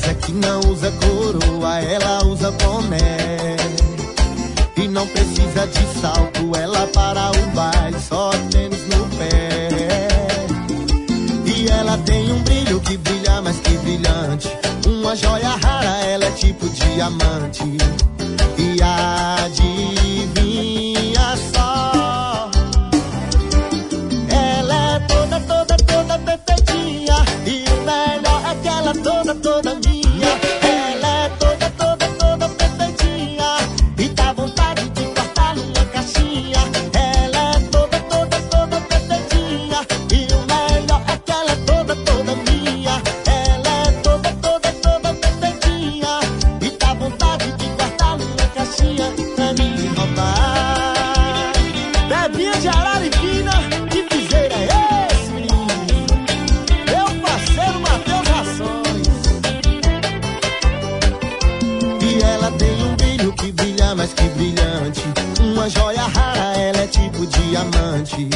é que não usa coroa, ela usa boné. E não precisa de salto, ela para o baile, só tênis no pé. E ela tem um brilho que brilha mais que brilhante, uma joia rara, ela é tipo diamante. E adivinha só, ela é toda, toda, toda perfeitinha. E o melhor é que ela é toda, toda minha. Ela é toda, toda, toda perfeitinha, e dá vontade de guardar numa caixinha. Ela é toda, toda, toda perfeitinha, e o melhor é que ela é toda, toda minha. Ela é toda, toda, toda perfeitinha, e dá vontade de guardar numa caixinha pra ninguém roubar. Bebinha de Araripina, que piseira é esse, menino? Meu parceiro Matheus Rações. E ela tem um brilho que brilha mais que brilhante, uma joia rara, ela é tipo diamante.